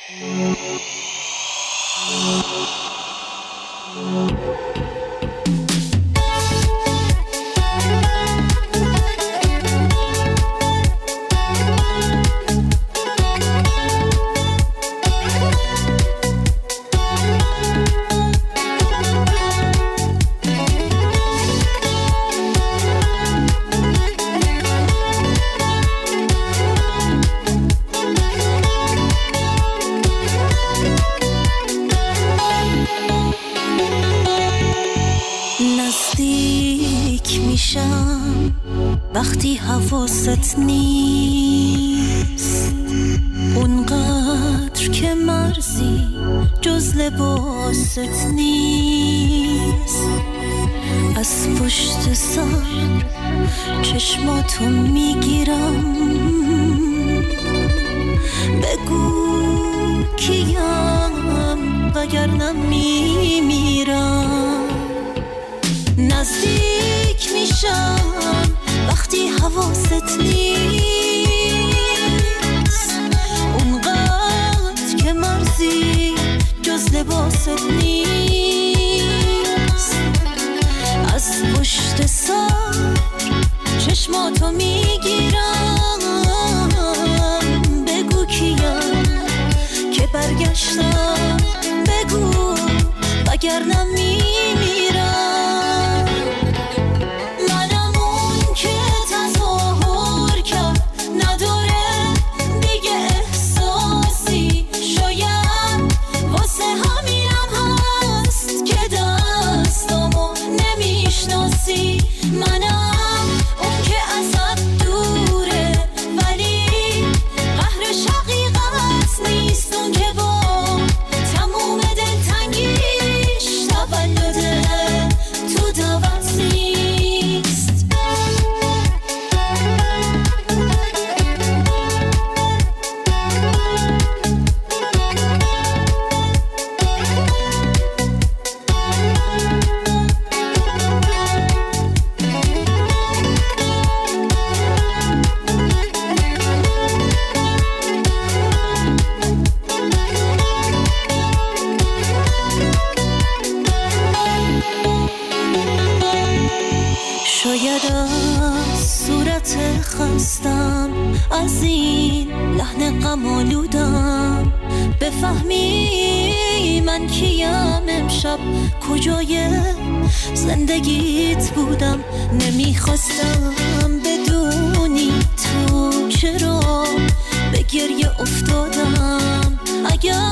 وقتی حواست نیست اونقدر که مرزی جز لباست نیست. از پشت سر چشماتو میگیرم، بگو کیم وگرنه میمیرم. نزدیک میشم وقتی حواست نیست اونقدر که مرزی جز لباست نیست. از پشت سر چشماتو میگیرم، بگو کیم که برگشتم، بگو وگرنه میمیرم. شاید از صورت خستم، از این لحن غم آلودم، بفهمی من کیم، امشب کجای زندگیت بودم. نمیخواستم بدونی تو چرا به گریه افتادم. اگر